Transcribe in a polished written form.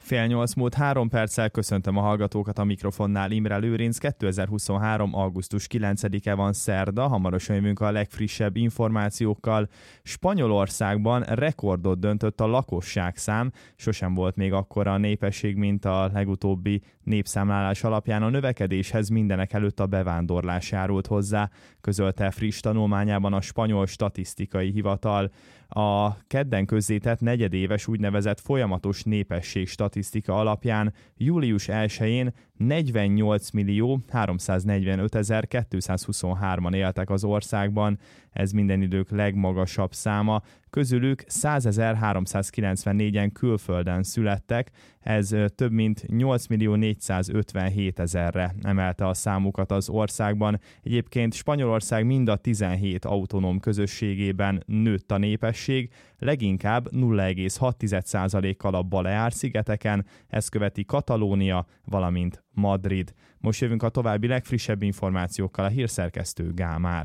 7:08 köszöntöm a hallgatókat, a mikrofonnál Imre Lőrinc. 2023. augusztus 9-e van szerda, hamarosan jövünk a legfrissebb információkkal. Spanyolországban rekordot döntött a lakosságszám, sosem volt még akkora a népesség, mint a legutóbbi népszámlálás alapján. A növekedéshez mindenek előtt a bevándorlás járult hozzá, közölte friss tanulmányában a Spanyol Statisztikai Hivatal. A kedden közzétett negyedéves úgynevezett folyamatos népesség statisztika alapján július 1-én 48.345.223-an éltek az országban, ez minden idők legmagasabb száma, közülük 100.394-en külföldön születtek, ez több mint 8.457.000-re emelte a számukat az országban. Egyébként Spanyolország mind a 17 autonóm közösségében nőtt a népesség, leginkább 0,6%-kal a Baleár-szigeteken, ezt követi Katalónia, valamint Madrid. Most jövünk a további legfrissebb információkkal, a hírszerkesztő Gámár.